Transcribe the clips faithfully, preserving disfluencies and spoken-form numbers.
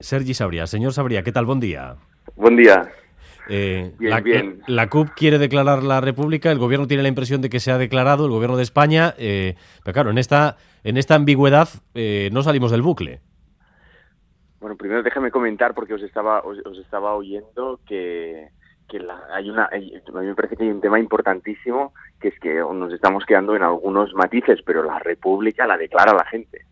Sergi Sabría. Señor Sabría, ¿qué tal? Buen día. Buen día. Eh, Bien, la, bien. la C U P quiere declarar la República, el gobierno tiene la impresión de que se ha declarado, el gobierno de España, eh, pero claro, en esta, en esta ambigüedad eh, no salimos del bucle. Bueno, primero déjame comentar, porque os estaba os, os estaba oyendo que, que la, hay una hay, a mí me parece que hay un tema importantísimo, que es que nos estamos quedando en algunos matices, pero la República la declara la gente.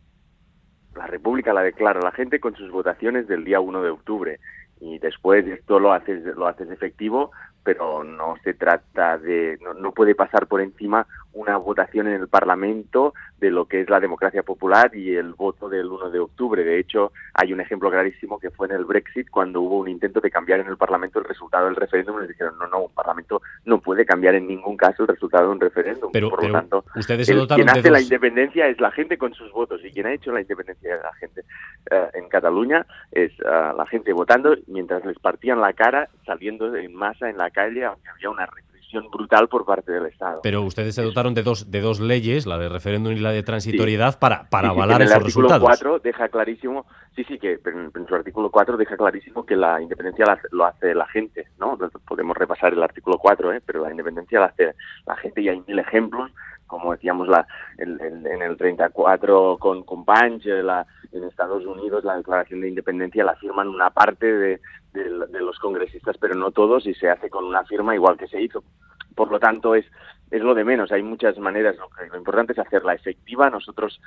La República la declara la gente con sus votaciones del día uno de octubre. Y después esto lo haces lo haces efectivo, pero no se trata de no, no puede pasar por encima una votación en el Parlamento de lo que es la democracia popular y el voto del uno de octubre. De hecho, hay un ejemplo clarísimo que fue en el Brexit, cuando hubo un intento de cambiar en el Parlamento el resultado del referéndum, y les dijeron, no, no, un Parlamento no puede cambiar en ningún caso el resultado de un referéndum. Pero, por pero lo tanto, ustedes se el, dotaron quien de hace dos... la independencia es la gente con sus votos, y quien ha hecho la independencia de la gente eh, en Cataluña es uh, la gente votando, mientras les partían la cara, saliendo en masa en la calle, aunque había una represión brutal por parte del Estado. Pero ustedes se Es, dotaron de dos, de dos leyes, la de referéndum y la de transitoriedad, sí, para, para sí, sí, avalar en el esos artículo resultados. cuatro deja clarísimo, sí, sí, que en, en su artículo cuatro deja clarísimo que la independencia la, lo hace la gente, ¿no? Podemos repasar el artículo cuatro, ¿eh? Pero la independencia la hace la gente, y hay mil ejemplos, como decíamos la, el, el, en el treinta y cuatro con, con Punch, la, en Estados Unidos la declaración de independencia la firman una parte de, de, de los congresistas, pero no todos, y se hace con una firma igual que se hizo. Por lo tanto, es es lo de menos. Hay muchas maneras. Lo, que, lo importante es hacerla efectiva. Nosotros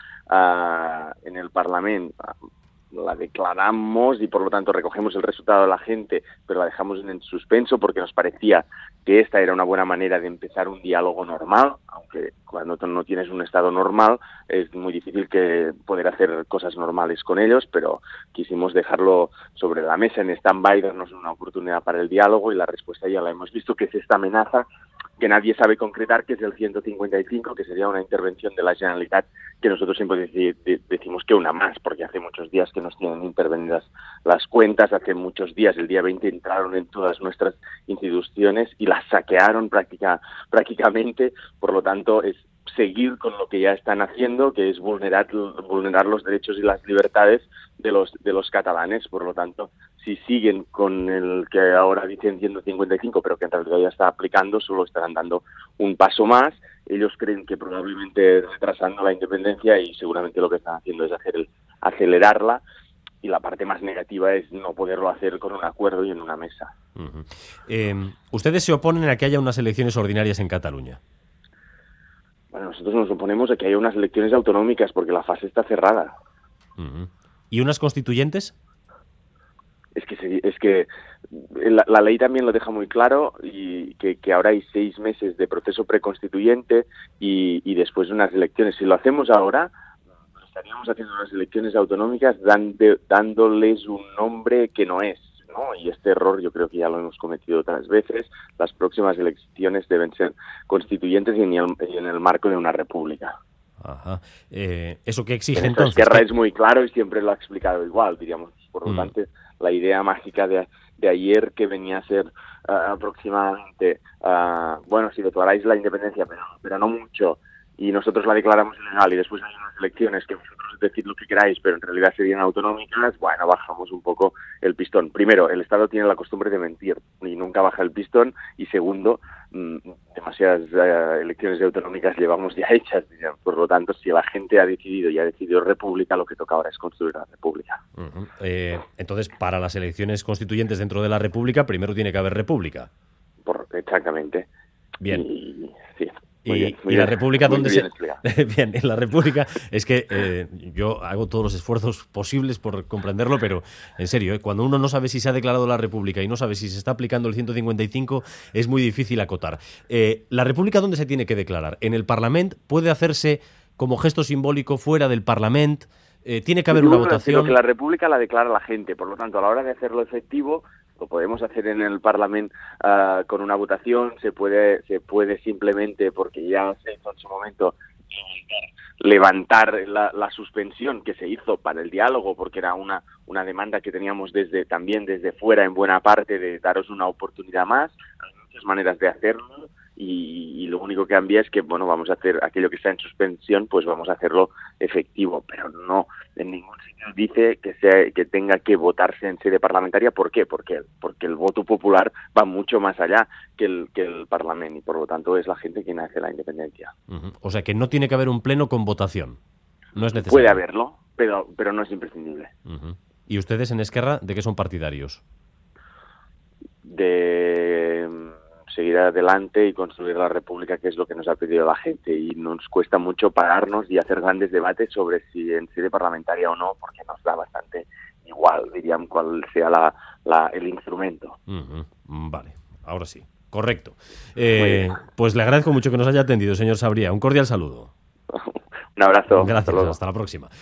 uh, en el Parlamento uh, la declaramos y por lo tanto recogemos el resultado de la gente, pero la dejamos en suspenso porque nos parecía que esta era una buena manera de empezar un diálogo normal, aunque cuando no tienes un estado normal es muy difícil que poder hacer cosas normales con ellos, pero quisimos dejarlo sobre la mesa en stand-by, darnos una oportunidad para el diálogo, y la respuesta ya la hemos visto, que es esta amenaza que nadie sabe concretar, que es el ciento cincuenta y cinco, que sería una intervención de la Generalitat, que nosotros siempre dec- decimos que una más, porque hace muchos días que nos tienen intervenidas las cuentas, hace muchos días, el día veinte, entraron en todas nuestras instituciones y las saquearon práctica, prácticamente. Por lo tanto, es seguir con lo que ya están haciendo, que es vulnerar vulnerar los derechos y las libertades de los de los catalanes. Por lo tanto, si siguen con el que ahora dicen ciento cincuenta y cinco, pero que en realidad ya está aplicando, solo estarán dando un paso más. Ellos creen que probablemente retrasando la independencia, y seguramente lo que están haciendo es hacer el, acelerarla, y la parte más negativa es no poderlo hacer con un acuerdo y en una mesa. Uh-huh. Eh, ¿Ustedes se oponen a que haya unas elecciones ordinarias en Cataluña? Bueno, nosotros nos oponemos a que haya unas elecciones autonómicas porque la fase está cerrada. Uh-huh. ¿Y unas constituyentes? Es que se, es que la, la ley también lo deja muy claro, y que, que ahora hay seis meses de proceso preconstituyente y, y después unas elecciones. Si lo hacemos ahora, estaríamos haciendo unas elecciones autonómicas dando, dándoles un nombre que no es, ¿no? Y este error yo creo que ya lo hemos cometido otras veces. Las próximas elecciones deben ser constituyentes y en el, y en el marco de una república. Ajá. Eh, ¿Eso qué exige en entonces? Esquerra ¿Qué? es muy claro y siempre lo ha explicado igual, diríamos. Por lo Mm. tanto, la idea mágica de, de ayer, que venía a ser uh, aproximadamente, uh, bueno, si declaráis la independencia, pero, pero no mucho, y nosotros la declaramos ilegal, y después hay unas elecciones que vosotros decid lo que queráis, pero en realidad serían autonómicas, bueno, bajamos un poco el pistón. Primero, el Estado tiene la costumbre de mentir y nunca baja el pistón, y segundo, mmm, demasiadas uh, elecciones autonómicas llevamos ya hechas, digamos. Por lo tanto, si la gente ha decidido y ha decidido república, lo que toca ahora es construir la república. Uh-huh. Eh, entonces, para las elecciones constituyentes dentro de la república, primero tiene que haber república. Por, exactamente. Bien. Y, sí. Muy Y, bien. muy ¿Y la bien, República muy dónde bien se...? Bien, en la República es que eh, yo hago todos los esfuerzos posibles por comprenderlo, pero en serio, ¿eh? Cuando uno no sabe si se ha declarado la República y no sabe si se está aplicando el ciento cincuenta y cinco, es muy difícil acotar. Eh, ¿La República dónde se tiene que declarar? ¿En el Parlamento? ¿Puede hacerse como gesto simbólico fuera del Parlamento? Eh, ¿Tiene que haber una votación? Pero que la República la declara la gente, por lo tanto, a la hora de hacerlo efectivo, lo podemos hacer en el Parlamento uh, con una votación. Se puede se puede simplemente, porque ya se hizo en su momento, levantar la, la suspensión que se hizo para el diálogo, porque era una una demanda que teníamos desde también desde fuera, en buena parte, de daros una oportunidad más. Hay muchas maneras de hacerlo, y, y lo único que cambia es que, bueno, vamos a hacer aquello que está en suspensión, pues vamos a hacerlo efectivo, pero no en ningún sitio dice que sea que tenga que votarse en sede parlamentaria. ¿Por qué? Porque, porque el voto popular va mucho más allá que el, que el Parlamento, y por lo tanto es la gente quien hace la independencia. Uh-huh. O sea que no tiene que haber un pleno con votación. No es necesario. Puede haberlo, pero, pero no es imprescindible. Uh-huh. ¿Y ustedes en Esquerra de qué son partidarios? De seguir adelante y construir la república, que es lo que nos ha pedido la gente, y nos cuesta mucho pararnos y hacer grandes debates sobre si en sede parlamentaria o no, porque nos da bastante igual, dirían, cuál sea la, la, el instrumento. Uh-huh. Vale, ahora sí, correcto. Eh, pues le agradezco mucho que nos haya atendido, señor Sabría. Un cordial saludo. Un abrazo. Gracias, hasta, hasta la próxima.